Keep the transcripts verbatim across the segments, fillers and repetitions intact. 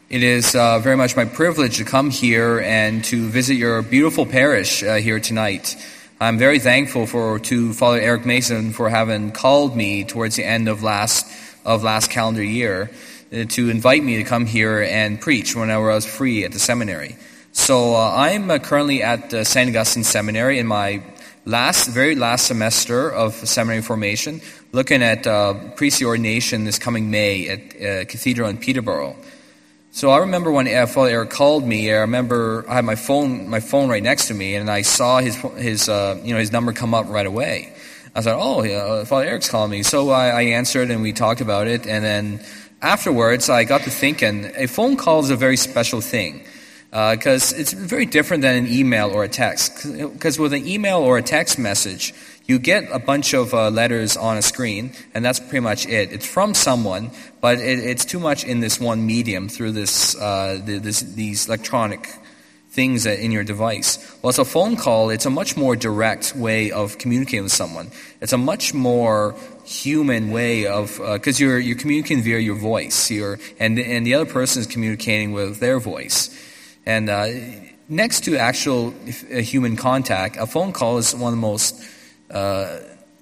It is uh, very much my privilege to come here and to visit your beautiful parish uh, here tonight. I'm very thankful for to Father Eric Mason for having called me towards the end of last of last calendar year uh, to invite me to come here and preach whenever I was free at the seminary. So uh, I'm uh, currently at uh, Saint Augustine Seminary in my last, very last semester of seminary formation, looking at uh, priestly ordination this coming May at uh, Cathedral in Peterborough. So I remember when uh, Father Eric called me. I remember I had my phone, my phone right next to me, and I saw his, his, uh, you know, his number come up right away. I thought, oh, yeah, Father Eric's calling me. So I, I answered, and we talked about it. And then afterwards, I got to thinking, a phone call is a very special thing because uh, it's very different than an email or a text. Because with an email or a text message, you get a bunch of uh, letters on a screen, and that's pretty much it. It's from someone, but it, it's too much in this one medium through this, uh, the, this these electronic things in your device. Well, it's a phone call. It's a much more direct way of communicating with someone. It's a much more human way of because uh, you're you're communicating via your voice. You're and and the other person is communicating with their voice. And uh, next to actual uh, human contact, a phone call is one of the most Uh,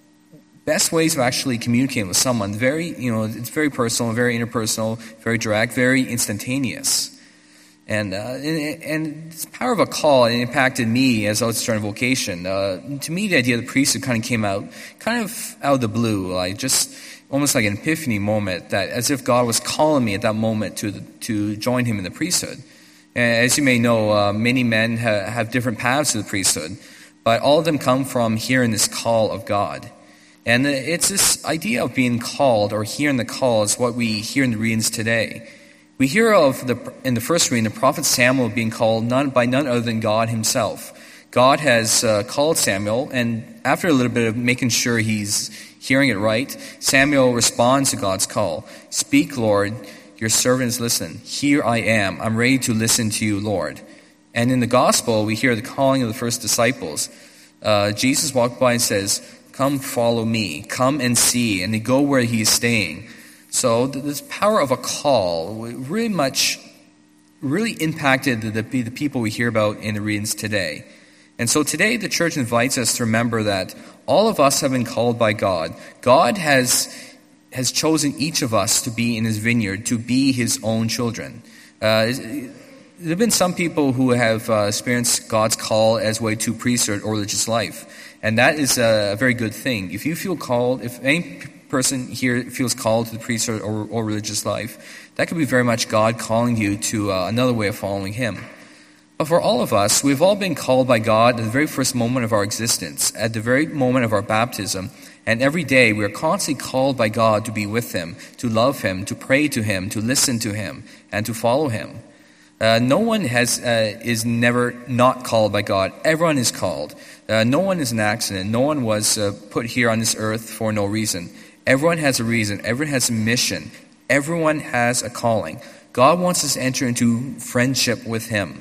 best ways of actually communicating with someone. Very, you know, it's very personal, very interpersonal, very direct, very instantaneous. And uh, and, and the power of a call, it impacted me as I was starting vocation. Uh, to me, the idea of the priesthood kind of came out, kind of out of the blue, like just almost like an epiphany moment, that as if God was calling me at that moment to the, to join Him in the priesthood. And as you may know, uh, many men ha- have different paths to the priesthood. But all of them come from hearing this call of God. And it's this idea of being called or hearing the call is what we hear in the readings today. We hear of, the in the first reading, the prophet Samuel being called none, by none other than God himself. God has uh, called Samuel, and after a little bit of making sure he's hearing it right, Samuel responds to God's call. Speak, Lord, your servant is listening. Here I am. I'm ready to listen to you, Lord. And in the gospel, we hear the calling of the first disciples. Uh, Jesus walked by and says, come follow me, come and see, and they go where he is staying. So this power of a call really much, really impacted the, the, the people we hear about in the readings today. And so today the church invites us to remember that all of us have been called by God. God has, has chosen each of us to be in his vineyard, to be his own children. Uh, There have been some people who have uh, experienced God's call as way to priesthood or religious life, and that is a very good thing. If you feel called, if any person here feels called to the priesthood or, or religious life, that could be very much God calling you to uh, another way of following Him. But for all of us, we've all been called by God at the very first moment of our existence, at the very moment of our baptism, and every day we are constantly called by God to be with Him, to love Him, to pray to Him, to listen to Him, and to follow Him. Uh, no one has uh, is never not called by God. Everyone is called. Uh, no one is an accident. No one was uh, put here on this earth for no reason. Everyone has a reason. Everyone has a mission. Everyone has a calling. God wants us to enter into friendship with Him.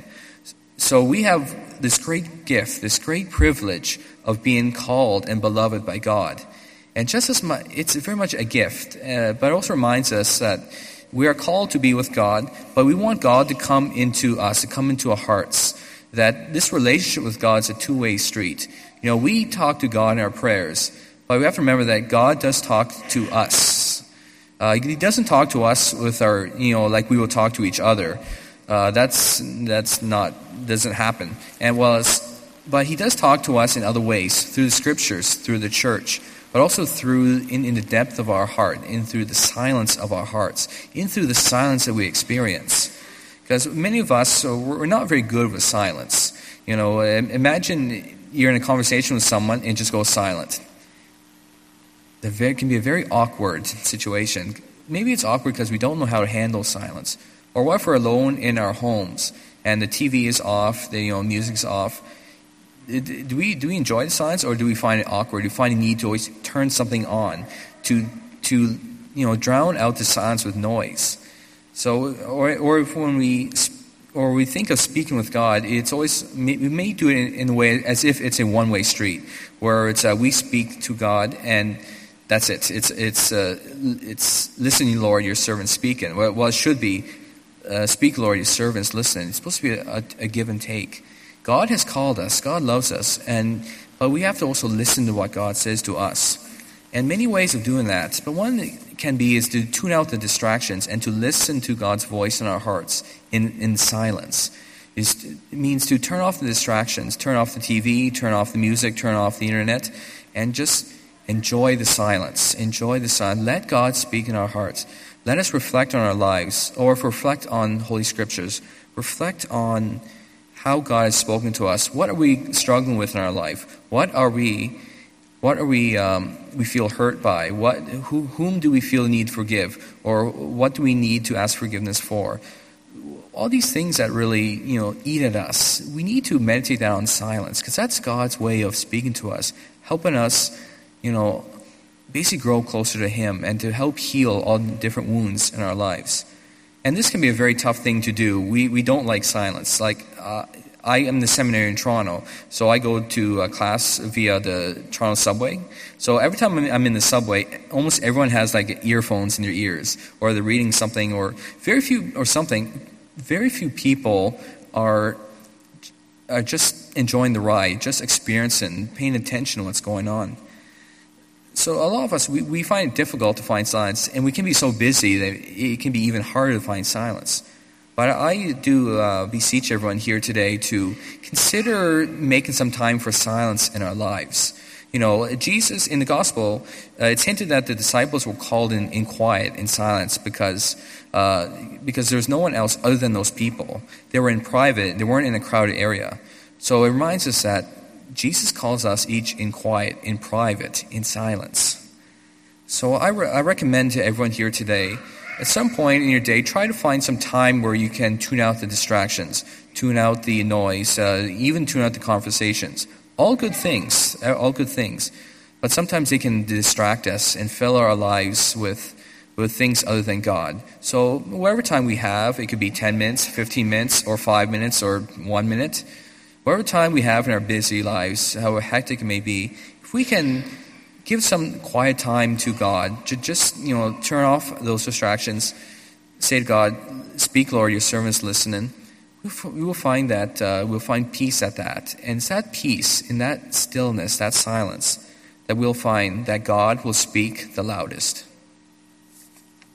So we have this great gift, this great privilege of being called and beloved by God. And just as much, it's very much a gift, uh, but it also reminds us that we are called to be with God, but we want God to come into us, to come into our hearts, that this relationship with God is a two-way street. You know, we talk to God in our prayers, but we have to remember that God does talk to us. Uh, he doesn't talk to us with our, you know, like we will talk to each other. Uh, that's that's not, doesn't happen. And well, it's, but He does talk to us in other ways, through the Scriptures, through the church, but also through in, in the depth of our heart, in through the silence of our hearts, in through the silence that we experience. Because many of us, so we're not very good with silence. You know, imagine you're in a conversation with someone and just go silent. It can be a very awkward situation. Maybe it's awkward because we don't know how to handle silence. Or what if we're alone in our homes and the T V is off, the you know music's off? Do we do we enjoy the silence, or do we find it awkward? Do we find a need to always turn something on to to you know drown out the silence with noise? So, or or if when we or we think of speaking with God, it's always we may do it in, in a way as if it's a one-way street, where it's uh, we speak to God and that's it. It's it's uh, it's listening, Lord, your servant speaking. Well, well, it should be uh, speak, Lord, your servants listen. It's supposed to be a, a give and take. God has called us. God loves us. And but we have to also listen to what God says to us. And many ways of doing that. But one can be is to tune out the distractions and to listen to God's voice in our hearts in, in silence. It's, it means to turn off the distractions, turn off the T V, turn off the music, turn off the internet, and just enjoy the silence. Enjoy the silence. Let God speak in our hearts. Let us reflect on our lives, or reflect on Holy Scriptures. Reflect on how God has spoken to us. What are we struggling with in our life? What are we What are we um, we feel hurt by? What who, whom do we feel the need to forgive? Or what do we need to ask forgiveness for? All these things that really, you know, eat at us. We need to meditate that on silence, because that's God's way of speaking to us, helping us, you know, basically grow closer to Him and to help heal all the different wounds in our lives. And this can be a very tough thing to do. We we don't like silence. Like uh, I am the seminary in Toronto, so I go to a class via the Toronto subway. So every time I'm in the subway, almost everyone has like earphones in their ears, or they're reading something, or very few, or something. Very few people are are just enjoying the ride, just experiencing, paying attention to what's going on. So a lot of us, we, we find it difficult to find silence, and we can be so busy that it can be even harder to find silence. But I do uh, beseech everyone here today to consider making some time for silence in our lives. You know, Jesus, in the gospel, uh, it's hinted that the disciples were called in, in quiet, in silence, because uh, because there's no one else other than those people. They were in private, they weren't in a crowded area. So it reminds us that Jesus calls us each in quiet, in private, in silence. So I, re- I recommend to everyone here today, at some point in your day, try to find some time where you can tune out the distractions, tune out the noise, uh, even tune out the conversations. All good things, all good things. But sometimes they can distract us and fill our lives with with things other than God. So whatever time we have, it could be ten minutes, fifteen minutes, or five minutes, or one minute. Whatever time we have in our busy lives, however hectic it may be, if we can give some quiet time to God, to just, you know, turn off those distractions, say to God, speak, Lord, your servant's listening, we will find that, uh, we'll find peace at that. And it's that peace, in that stillness, that silence, that we'll find that God will speak the loudest.